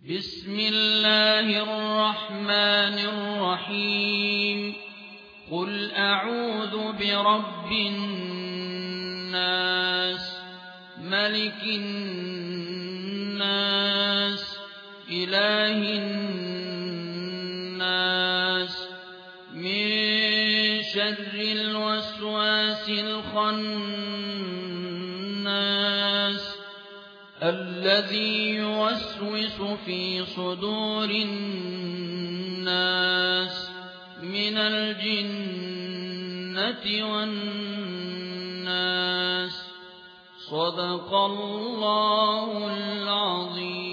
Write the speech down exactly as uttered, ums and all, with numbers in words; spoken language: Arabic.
بسم الله الرحمن الرحيم قل أعوذ برب الناس ملك الناس إله الناس من شر الوسواس الخناس الذي يوسوس في صدور الناس من الجنة والناس صدق الله العظيم.